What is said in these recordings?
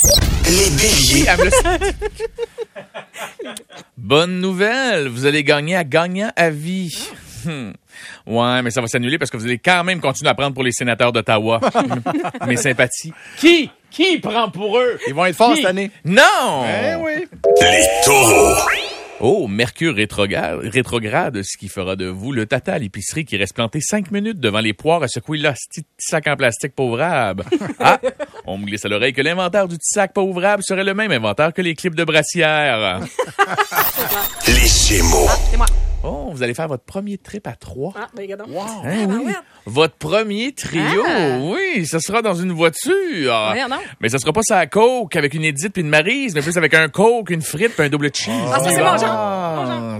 Les béliers. Bonne nouvelle, vous allez gagner à gagnant à vie. Ouais, mais ça va s'annuler parce que vous allez quand même continuer à prendre pour les sénateurs d'Ottawa. Mes sympathies. Qui prend pour eux? Ils vont être forts cette année. Non! Eh oui. Les taureaux. Oh, Mercure rétrograde, ce qui fera de vous le tata à l'épicerie qui reste planté 5 minutes devant les poires à secouer le petit sac en plastique pas ouvrable. Ah, on me glisse à l'oreille que l'inventaire du petit sac pas ouvrable serait le même inventaire que les clips de brassière. Les gémeaux. C'est moi. Oh, vous allez faire votre premier trip à 3. Ah, ben, regarde donc. Wow. Hein, oui. ouais. Votre premier trio, Ah. oui, ce sera dans une voiture. Voyons donc. Mais ça sera pas ça à Coke avec une Edith puis une Maryse, mais plus avec un Coke, une frite puis un double cheese. Ah, ça, c'est mon genre.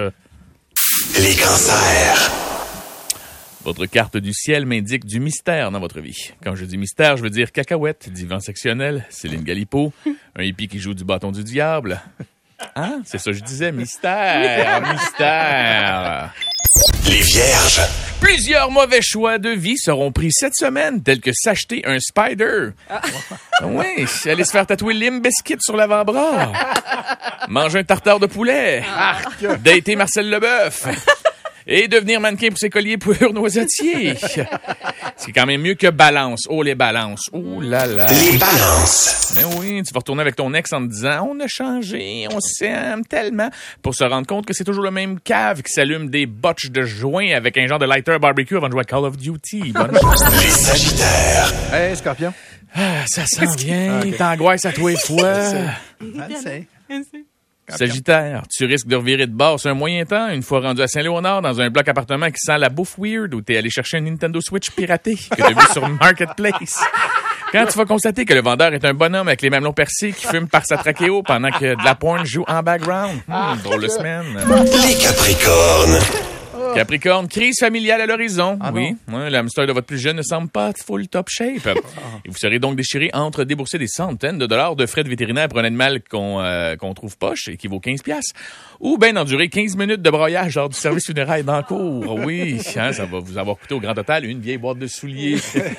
Les cancers. Votre carte du ciel m'indique du mystère dans votre vie. Quand je dis mystère, je veux dire cacahuète, divan sectionnel, Céline Galipo, un hippie qui joue du bâton du diable. Hein? C'est ça que je disais, mystère, mystère. Les vierges. Plusieurs mauvais choix de vie seront pris cette semaine, tels que s'acheter un spider. Oui, aller se faire tatouer Limp Bizkit sur l'avant-bras. Manger un tartare de poulet. Dater Marcel Leboeuf. Et devenir mannequin pour ses colliers pour noisetiers. C'est quand même mieux que balance. Oh, les balances. Oh là là. Les balances. Mais oui, tu vas retourner avec ton ex en te disant « On a changé, on s'aime tellement » pour se rendre compte que c'est toujours le même cave qui s'allume des botches de joint avec un genre de lighter barbecue avant de jouer à Call of Duty. Bonne chance. Les sagittaires. Hey, Scorpion. Ah, ça s'en vient, t'angoisses à tous les fois. C'est. Sagittaire, tu risques de revirer de bord sur un moyen temps, une fois rendu à Saint-Léonard, dans un bloc appartement qui sent la bouffe weird, où t'es allé chercher un Nintendo Switch piraté que t'as vu sur Marketplace. Quand tu vas constater que le vendeur est un bonhomme avec les mamelons percés qui fume par sa trachéo pendant que de la porn joue en background. Drôle de semaine. Les capricornes. Capricorne, crise familiale à l'horizon. Ah oui, ouais, l'hamster de votre plus jeune ne semble pas full top shape. Et vous serez donc déchiré entre débourser des centaines de dollars de frais de vétérinaire pour un animal qu'on trouve poche et qui vaut 15$, ou bien endurer 15 minutes de broyage lors du service funéraire d'encours. Oui, hein, ça va vous avoir coûté au grand total une vieille boîte de souliers.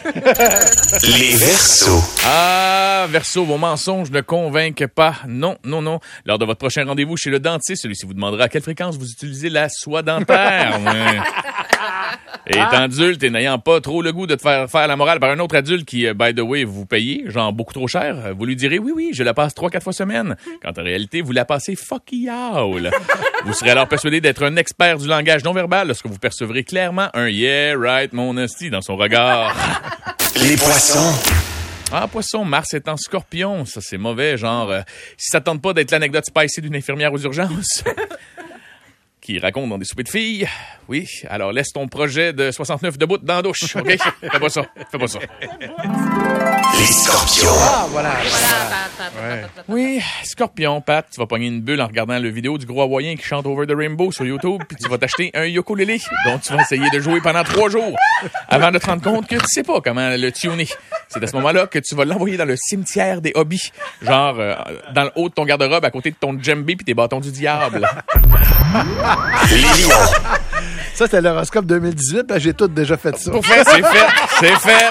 Les verseaux. Ah, Verseau, vos mensonges ne convainquent pas. Non. Lors de votre prochain rendez-vous chez le dentiste, celui-ci vous demandera à quelle fréquence vous utilisez la soie dentaire. Ouais. Étant adulte et n'ayant pas trop le goût de te faire la morale par un autre adulte qui, by the way, vous payez, genre beaucoup trop cher, vous lui direz oui, je la passe 3-4 fois semaine. Quand en réalité, vous la passez fucky all. Vous serez alors persuadé d'être un expert du langage non verbal lorsque vous percevrez clairement un yeah, right, mon hostie dans son regard. Les poissons. Ah, poisson, Mars est en scorpion. Ça, c'est mauvais, genre, si ça tente pas d'être l'anecdote spicy d'une infirmière aux urgences. Qui raconte dans des soupers de filles. Oui, alors laisse ton projet de 69 debout dans la douche, OK? Fais pas ça. Les scorpions. Ah, voilà. Oui, Scorpion, Pat, tu vas pogner une bulle en regardant le vidéo du gros hawaïen qui chante Over the Rainbow sur YouTube, puis tu vas t'acheter un ukulélé dont tu vas essayer de jouer pendant 3 jours avant de te rendre compte que tu sais pas comment le tuner. C'est à ce moment-là que tu vas l'envoyer dans le cimetière des hobbies, genre dans le haut de ton garde-robe à côté de ton djembé puis tes bâtons du diable. Les lions. Ça, c'était l'horoscope 2018, puis j'ai tout déjà fait ça. Pour faire, c'est fait.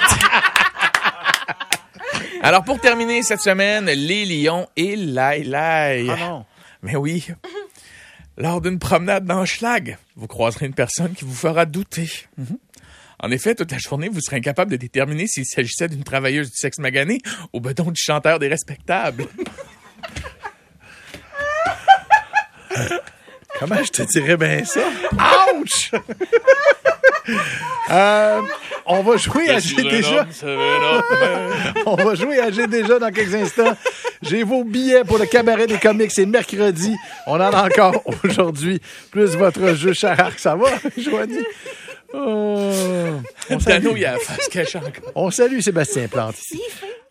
Alors, pour terminer cette semaine, les lions et l'aïe. Ah non. Mais oui, lors d'une promenade dans Schlag, vous croiserez une personne qui vous fera douter. En effet, toute la journée, vous serez incapable de déterminer s'il s'agissait d'une travailleuse du sexe magané ou bedon du chanteur des respectables. Comment je te dirais bien ça? Ouch! On va jouer à J'ai déjà. On va jouer à J'ai déjà dans quelques instants. J'ai vos billets pour le cabaret des comiques. C'est mercredi. On en a encore aujourd'hui. Plus votre jeu chararque. Ça va, Joanie? Oh. Dano, il a la face cachée encore. On salue Sébastien Plante ici.